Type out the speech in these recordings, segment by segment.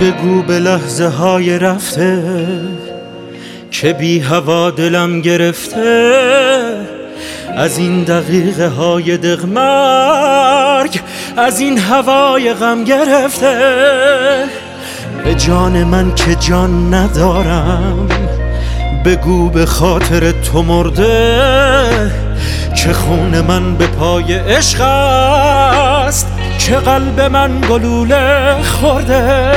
بگو به لحظه های رفته که بی هوا دلم گرفته، از این دقیقه های دقمرگ، از این هوای غم گرفته. به جان من که جان ندارم، بگو به خاطر تو مرده، که خون من به پای عشق است، که قلب من گلوله خورده.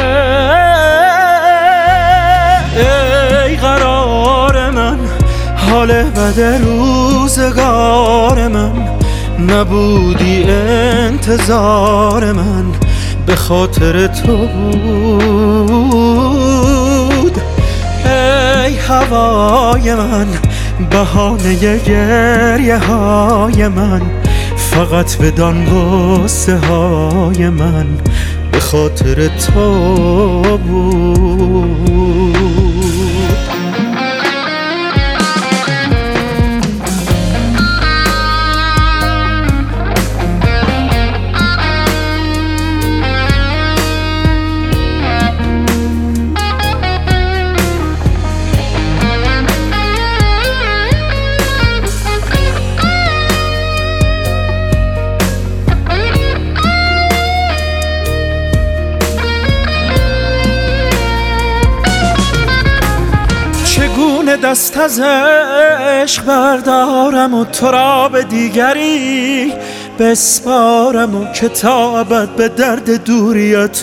ای قرار من، حال بد روزگار من، نبودی انتظار من به خاطر تو بود. ای هوای من، بهانه گریه های من، فقط بدان غصه های من به خاطر تو بود. چگونه دست از عشق بردارم و تو را به دیگری بسپارم، و که تا ابد به درد دوریت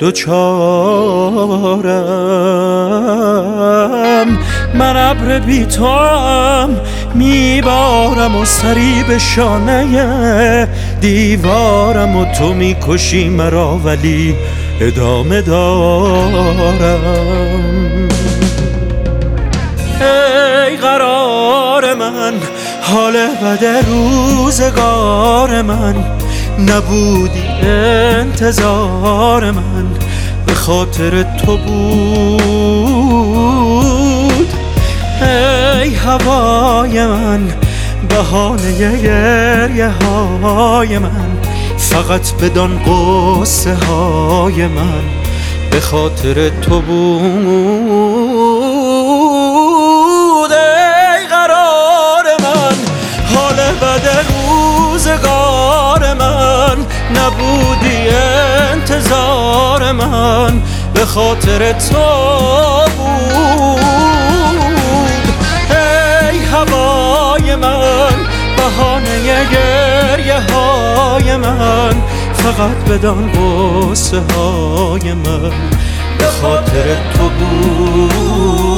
دوچارم. من ابر بی توام میبارم و سری به شانه دیوارم، و تو میکشی مرا ولی ادامه دارم. ای قرار من، حال بد روزگار من، نبودی انتظار من به خاطر تو بود. ای هوای من، بهانه گریه های من، فقط بدان غصه های من به خاطر تو بود. ای قرار من، حال بد روزگار من، نبودی انتظار من به خاطر تو بود. ای هوای من، بهانه گریه های من، فقط بدان غصه های من به خاطر تو بود.